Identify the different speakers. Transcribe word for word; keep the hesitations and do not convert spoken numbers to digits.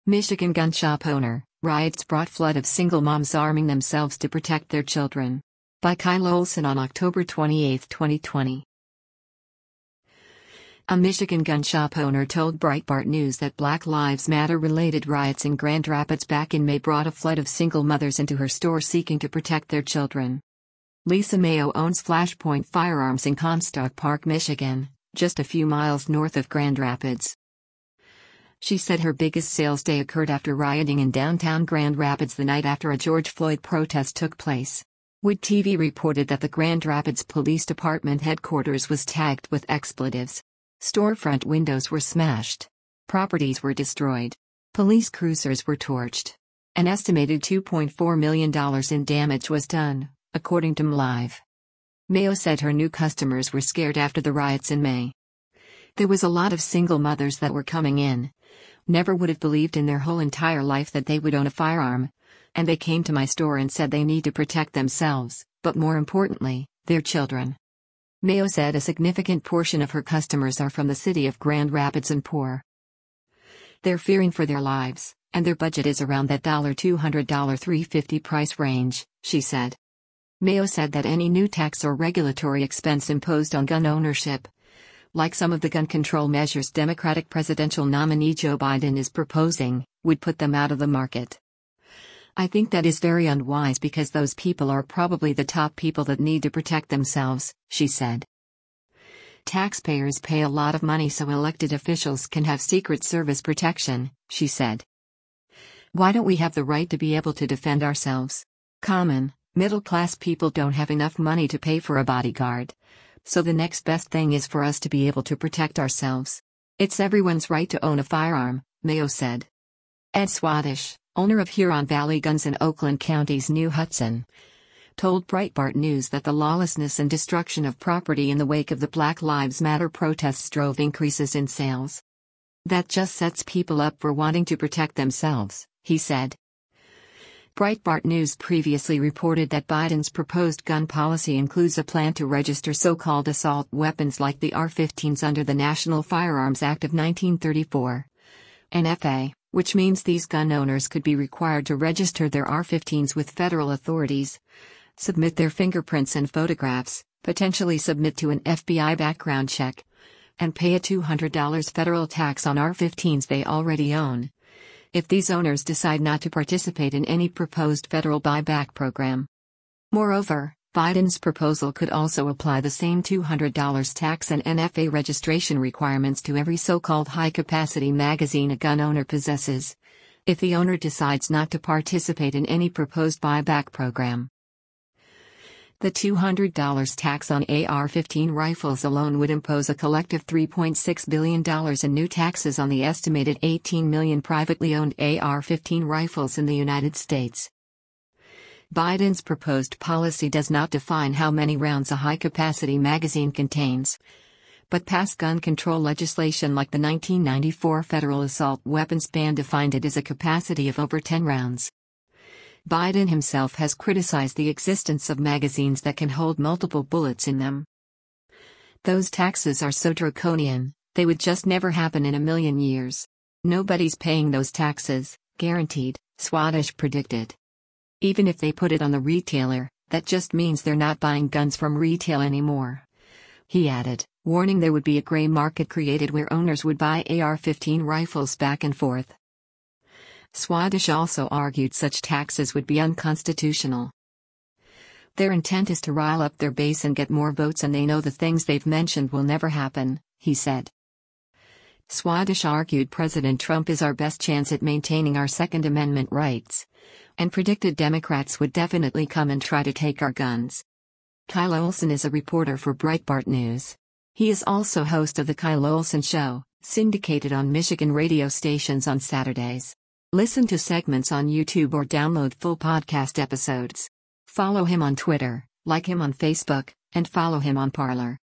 Speaker 1: Michigan gun shop owner, riots brought flood of single moms arming themselves to protect their children. By Kyle Olson on October twenty-eighth, twenty twenty. A Michigan gun shop owner told Breitbart News that Black Lives Matter-related riots in Grand Rapids back in May brought a flood of single mothers into her store seeking to protect their children. Lisa Mayo owns Flashpoint Firearms in Comstock Park, Michigan, just a few miles north of Grand Rapids. She said her biggest sales day occurred after rioting in downtown Grand Rapids the night after a George Floyd protest took place. Wood T V reported that the Grand Rapids Police Department headquarters was tagged with expletives. Storefront windows were smashed. Properties were destroyed. Police cruisers were torched. An estimated two point four million dollars in damage was done, according to MLive. Mayo said her new customers were scared after the riots in May. There was a lot of single mothers that were coming in. Never would have believed in their whole entire life that they would own a firearm. And they came to my store and said they need to protect themselves, but more importantly, their children. Mayo said a significant portion of her customers are from the city of Grand Rapids and poor. They're fearing for their lives, and their budget is around that two hundred to three hundred fifty dollars price range, she said. Mayo said that any new tax or regulatory expense imposed on gun ownership, like some of the gun control measures Democratic presidential nominee Joe Biden is proposing, would put them out of the market. I think that is very unwise because those people are probably the top people that need to protect themselves, she said. Taxpayers pay a lot of money so elected officials can have Secret Service protection, she said. Why don't we have the right to be able to defend ourselves? Common, middle-class people don't have enough money to pay for a bodyguard. So the next best thing is for us to be able to protect ourselves. It's everyone's right to own a firearm, Mayo said. Ed Swadesh, owner of Huron Valley Guns in Oakland County's New Hudson, told Breitbart News that the lawlessness and destruction of property in the wake of the Black Lives Matter protests drove increases in sales. That just sets people up for wanting to protect themselves, he said. Breitbart News previously reported that Biden's proposed gun policy includes a plan to register so-called assault weapons like the A R fifteens under the National Firearms Act of nineteen thirty-four. N F A, which means these gun owners could be required to register their A R fifteens with federal authorities, submit their fingerprints and photographs, potentially submit to an F B I background check, and pay a two hundred dollars federal tax on A R fifteens they already own, if these owners decide not to participate in any proposed federal buyback program. Moreover, Biden's proposal could also apply the same two hundred dollars tax and N F A registration requirements to every so-called high-capacity magazine a gun owner possesses, if the owner decides not to participate in any proposed buyback program. The two hundred dollars tax on A R fifteen rifles alone would impose a collective three point six billion dollars in new taxes on the estimated eighteen million privately owned A R fifteen rifles in the United States. Biden's proposed policy does not define how many rounds a high-capacity magazine contains, but past gun control legislation like the nineteen ninety-four federal assault weapons ban defined it as a capacity of over ten rounds. Biden himself has criticized the existence of magazines that can hold multiple bullets in them. Those taxes are so draconian, they would just never happen in a million years. Nobody's paying those taxes, guaranteed, Swadesh predicted. Even if they put it on the retailer, that just means they're not buying guns from retail anymore. He added, warning there would be a gray market created where owners would buy A R fifteen rifles back and forth. Swadesh also argued such taxes would be unconstitutional. Their intent is to rile up their base and get more votes, and they know the things they've mentioned will never happen, he said. Swadesh argued President Trump is our best chance at maintaining our Second Amendment rights, and predicted Democrats would definitely come and try to take our guns. Kyle Olson is a reporter for Breitbart News. He is also host of The Kyle Olson Show, syndicated on Michigan radio stations on Saturdays. Listen to segments on YouTube or download full podcast episodes. Follow him on Twitter, like him on Facebook, and follow him on Parler.